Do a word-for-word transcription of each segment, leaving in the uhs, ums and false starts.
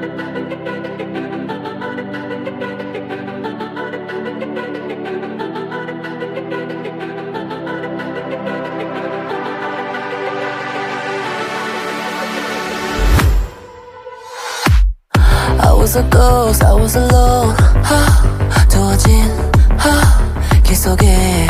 I was a ghost, I was alone. 하, 두어진 하, 길 속에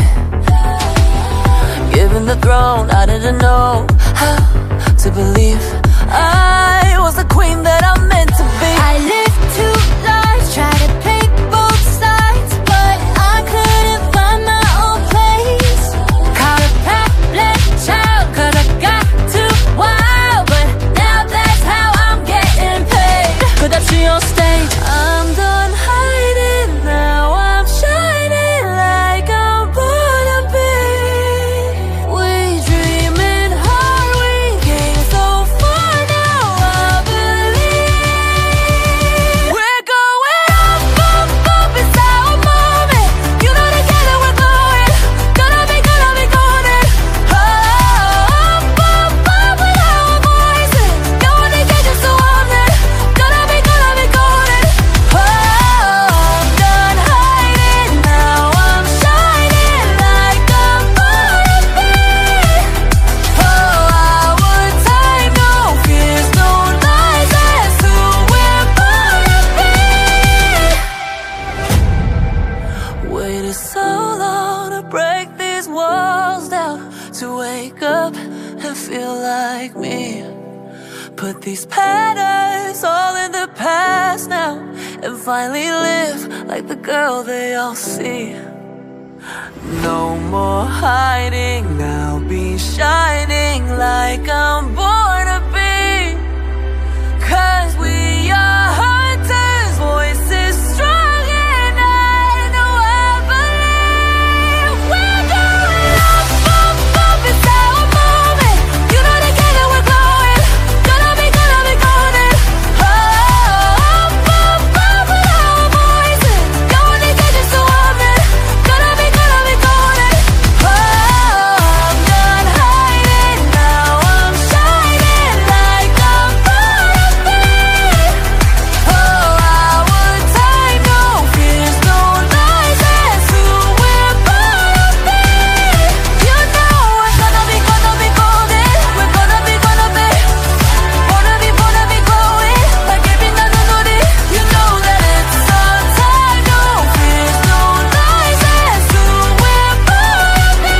Given the throne, I didn't know how to believe I was the queen that I'm meant to be. I lived two lives, tried to pick both sides, but I couldn't find my own place. Caught a pack-led child, cause I got too wild, but now that's how I'm getting paid. 끝없이 on stage, I'm done hiding, now I'm shining like I'm born to be. We dreaming hard, we came so far, now I believe. We're going up, up, up, it's our moment. You know together we're going, gonna be, gonna be golden. Oh, up, up, up with our voices. Going together so I'm there, gonna be, gonna be golden. Oh, I'm done hiding, now I'm shining like I'm born to be. Oh, our time, no fears, no lies, that's who we're born to be. Waited so long to break these walls down, to wake up and feel like me. Put these patterns all in the past now, and finally live like the girl they all see. No more hiding, now be shining like I'm born to be. Cause we are hunters, voices strong, and I know I believe. We're going up, up, up, it's our moment. You know together we're glowing, gonna be, gonna be golden. Oh, up, up, up with our voices. Going together so I'm there, gonna be, gonna be golden. Oh, I'm done hiding, now I'm shining like I'm born to be. Oh, our time, no fears, no lies, that's who we're born to be. You know we're gonna be, gonna be golden. We're gonna be, gonna be, wanna be, wanna be glowing like every night on it. You know that it's our time, no fears, no lies, that's who we're born to be.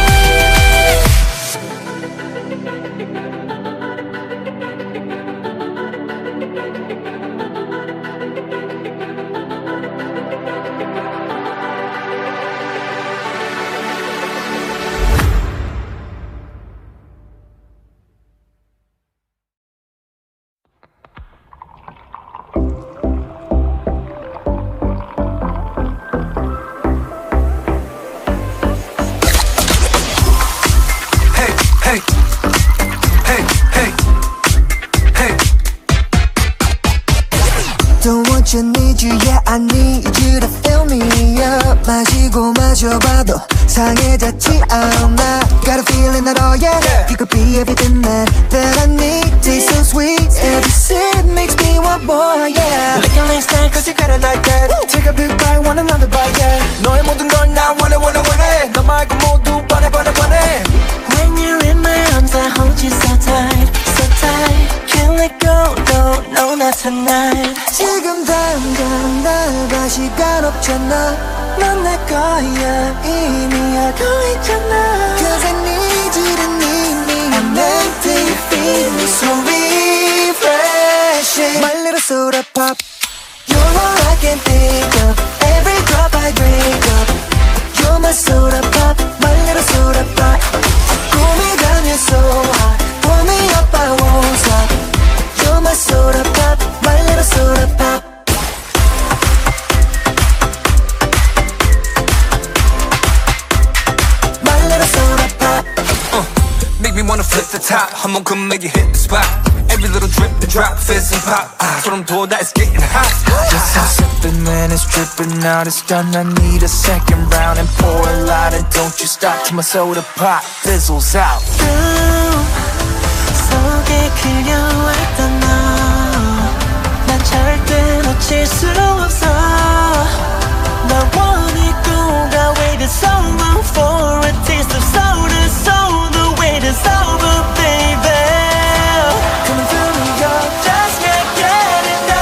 Hey, hey, hey, hey, hey. Don't want you, need you, yeah I need you to fill me up. 마시고 마셔봐도 상해졌지 않아. Got a feeling that oh yeah, Yeah. you could be everything that, that I need. Taste so sweet, every sip makes me want more, yeah. Lick your lips down cause you got it like that. Take a big bite, want another bite, yeah. 너의 모든 걸 나 원해 원해 원해. 너 말고 모두 뻔해 뻔해 뻔해. when you're in my arms I hold you so tight, so tight. Can't let go, no, no, not tonight. 지금 당장 날 봐, 시간 없잖아. 넌 내 거야, 이미 알고 있잖아. Cause I need you to need me. I'm empty, feeling so refreshing. My little soda pop, you're all I can think of. Every drop I drink up, you're my soda pop, my little soda pop. Cool me down, you're so hot. Pull me up, I won't stop. You're my soda pop, my little soda pop. My little soda pop. Uh, make me wanna flip the top. 한번 come make you hit the spot. Every little drip and drop, fizz and pop. 아, 소름 돋아, it's getting hot. Just stop sipping when it's dripping out. It's done, I need a second round. And pour a lot and don't you stop till my soda pop fizzles out. 속에 그려왔던 너, 난 멈출 수 없어 날 원했고 가 wait is over for a taste of soul to soul the wait is over baby coming through me girl just can't get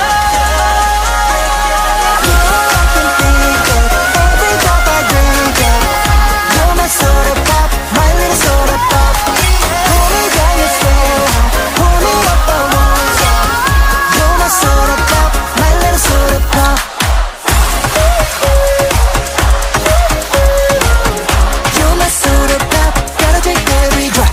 enough you're all I can think of every drop I drink of you're my soda pop my little soda pop pull me down you so high pull me up I want ya you're my soda pop my little soda pop you're my soda pop gotta drink every drop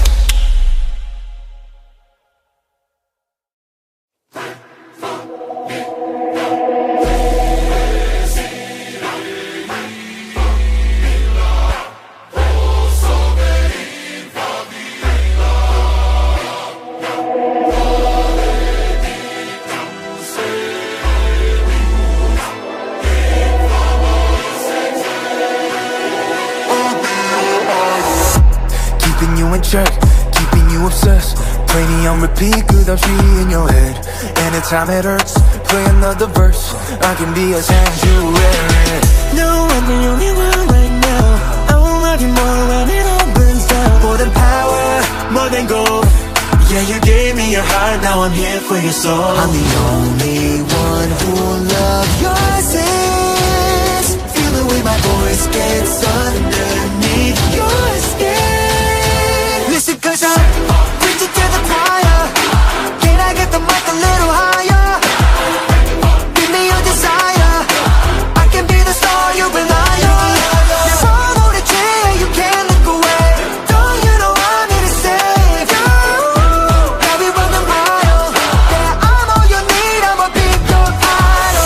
Keeping you in check, keeping you obsessed. Playing on repeat, 끝없이 in your head. Anytime it hurts, play another verse. I can be a sanctuary. No, I'm the only one right now I won't love you more when it all burns down More than power, more than gold. Yeah, you gave me your heart, now I'm here for your soul. I'm the only one who will love your sins. Feel the way my voice gets underneath your skin. Listen, cause I'm preaching to the choir. Can I get the mic a little higher? Give me your desire. I can be the star you rely on. Never hold a chair, you can't look away. Don't you know I'm here to save you? Have you run the mile? Yeah, I'm all you need, I'ma be your idol.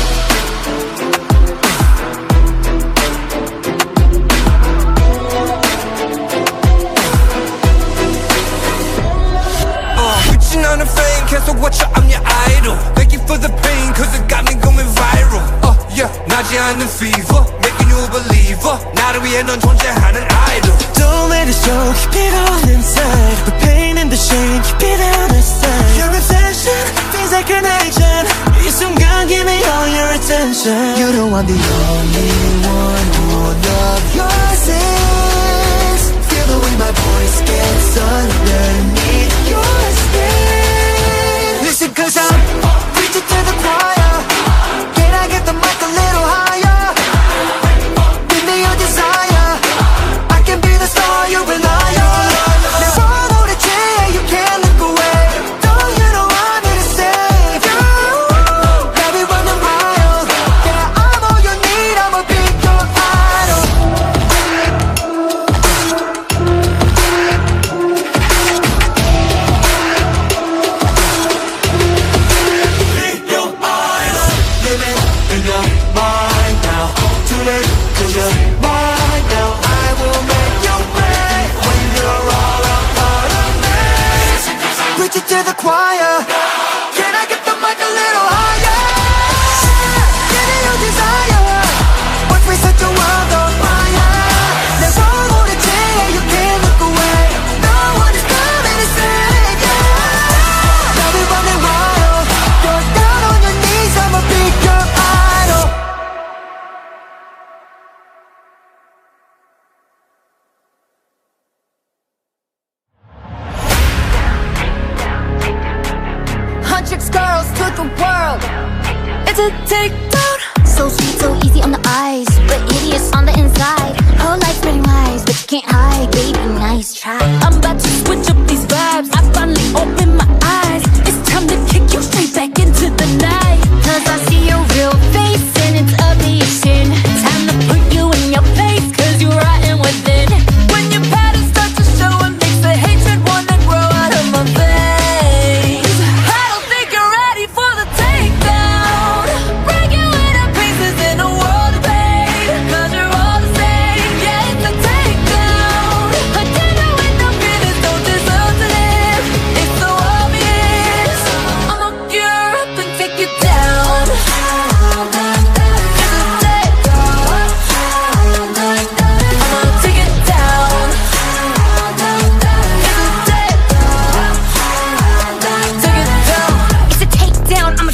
Uh, reaching on the fame, 계속 watch out, I'm your idol. Thank you for the pain, cause it got me going viral. Uh, yeah, 나지 않는 fever, making you a believer. 나를 위해 넌 존재하는 idol. Don't let it show, keep it all inside. The pain and the shame, keep it out of sight. Your obsession feels like an addiction. 이 순간 give me all your attention. You know I'm the only one who will love your sins. Feel the way my voice gets underneath your skin. Listen, cause I'm preaching to the choir. Can I get the mic a little higher? Give me your desire. I can be the star you rely on. Never hold a chair, you can't look away. Don't you know I'm here to save you? Have you run the mile? Yeah, I'm all you need, I'ma be your idol. Be your idol. Living in your mind now. Too late, cause you're mine now. I will make you pay when you're all a part of me. Preach it to the choir. Can I get the mic a little higher? Give me your desire. Watch me set your world on fire. Never hold a chair, you can't look away. No one is coming to save you. Now we're running wild. You're down on your knees, I'ma be your idol. Hundreds girls to the world. It's a takedown. So sweet, so easy on the eyes, but hideous on the inside. Whole life spreading lies, but you can't hide, baby, nice try. I'm about to switch up these vibes. I finally opened my eyes. It's time to kick you straight back into the night. Cause I see your real face and it's ugly as sin. Time to put you in your place, cause you're rotten within. When your patterns start to show, it makes the hatred wanna grow out of my veins. I don't think you're ready for the takedown. Break you into pieces in a world of pain. Cause you're all the same, yeah, it's a takedown. A dinner with no feelings don't deserve to live. It's so obvious.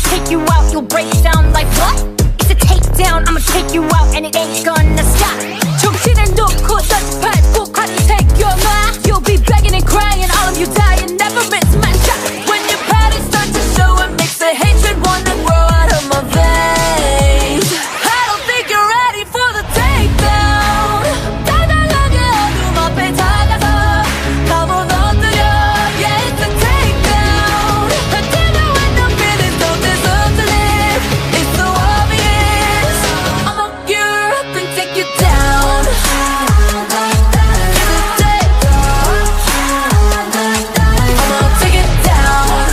take you out, you'll break down like what? It's a takedown, I'ma take you out and it ain't gonna stop. 정신을 놓고 touchpad 꼭 하니 take your mind. You'll be begging and crying, all of you dying, never miss my shot. When your patterns start to show, it makes the hatred wanna grow out of my veins. I don't think you're ready for the takedown. 달달하게 어둠 앞에 다가서 감은 엎드려. Yeah, it's a takedown. Until you end up feeling something, something. It's so obvious. I'ma gear up and take you down. It's a takedown. I'ma take it down.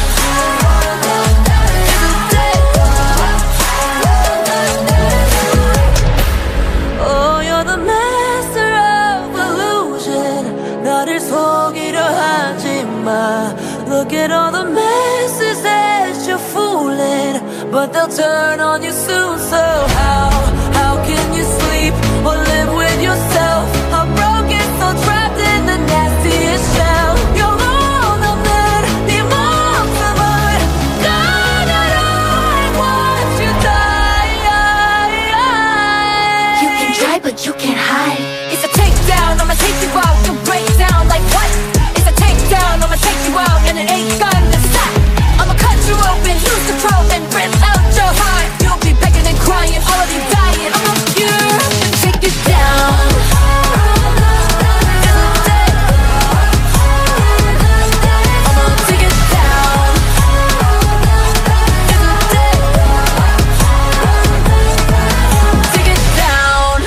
Oh, you're the master of illusion. 나를 속이려 하지 마. Look at all the messes that you're fooling, but they'll turn on you soon. So how, how can you sleep or live with yourself? I'm broken, so trapped in the nastiest shell. You're all of that, 네 모습을 가나라. I want you die. You can try, but you can't hide. It's a takedown, I'ma take you out. You'll break down like what? It's a takedown, I'ma take you out, and it ain't gonna stop. I'ma cut you open, lose control, and rip out your heart. You'll be begging and crying, all of you dying. I'ma cure and take you down. It's a takedown. I'ma take it down. It's a takedown. Take it down.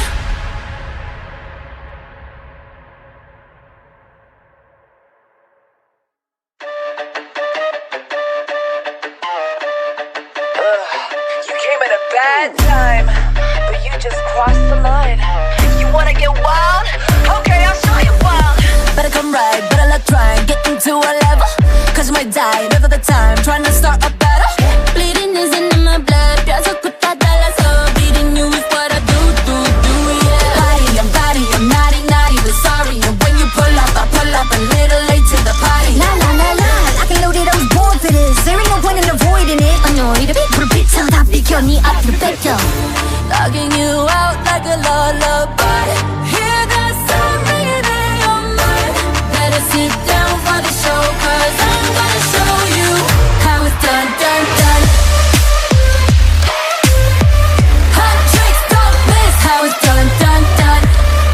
You came at a bad time, but you just crossed the line. You wanna get wild? Okay, I'll show you wild. Better come right, better luck trying, get into a level. Cause you might die another the time, trying to start a battle. Bleeding isn't in my blood, 뼈서부터 달라서 beating you is what I do, do, do, yeah. Body, I'm body, I'm naughty, naughty, but sorry. And when you pull up, I pull up a little late to the party. La la la la, I can load it, I was born for this. There ain't no point in avoiding it. 안노리를 빅으로 비춰 다 비켜 네 앞으로 뺏겨. Locking you out like a lullaby. Hear that sound ringing in your mind. Better sit down for the show, cause I'm gonna show you how it's done, done, done. Hot tricks, don't miss how it's done, done, done.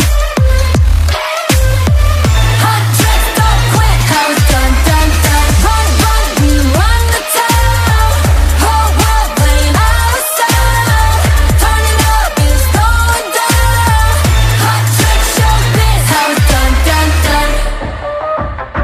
Hot tricks, don't quit how it's done, done, done. Run, run, we run the town. Whole world playing our sound. Turning up, it's going down. Hot tricks, show this how it's done, done, done.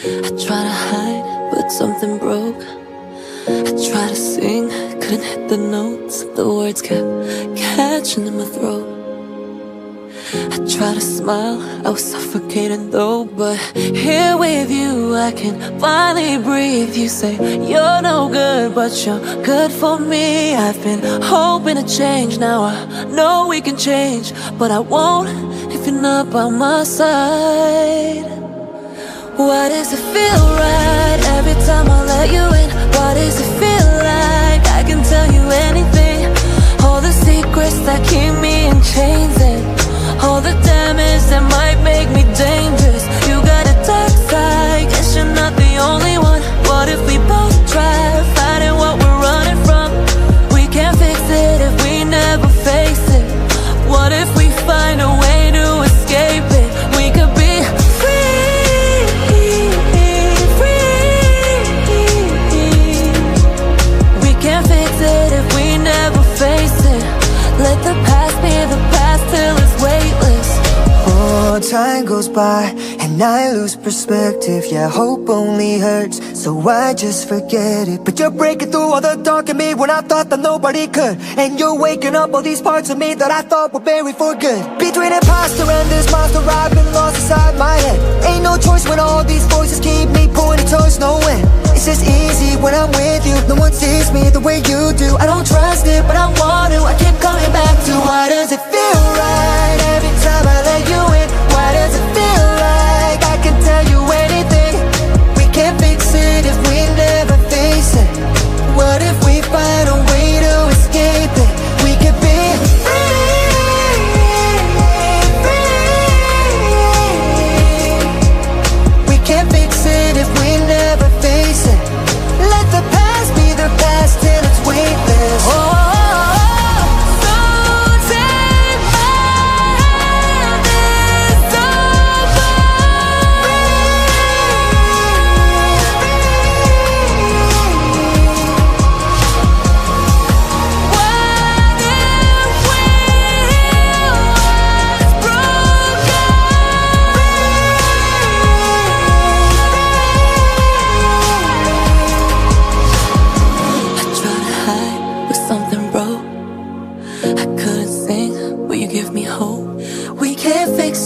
I try to hide, but something broke. I try to sing, couldn't hit the notes. The words kept catching in my throat. I try to smile, I was suffocating though. But here with you, I can finally breathe. You say you're no good, but you're good for me. I've been hoping to change, now I know we can change. But I won't if you're not by my side. Why does it feel right every time I let you in? Why does it feel like I can tell you anything? All the secrets that keep me in chains, and all the damage that might make me dangerous. You got a dark side, guess you're not the only one. What if we both try fighting what we're running from? We can't fix it if we never face it. What if we find a way to escape it? We could be free, free. We can't fix it if we never face it. Let the past be the past till it's weightless. Oh, time goes by and I lose perspective. Yeah, hope only hurts, so I just forget it. But you're breaking through all the dark in me when I thought that nobody could. And you're waking up all these parts of me that I thought were buried for good. Between imposter and this monster, I've been lost inside my head. Ain't no choice when all these voices keep me pointing towards no end. It's just easy when I'm with you, no one sees me the way you do. I don't trust it, but I want to, I keep coming back to. Why does it feel right every time I let you in? Why does it feel like I can tell you anything? We can't fix it if we never face it. What if we find a way to escape it? We could be free, free. We can't fix it if we never face it. Let the past be the past till it's weightless. Oh,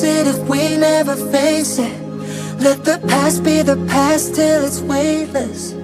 never face it. Let the past be the past till it's weightless.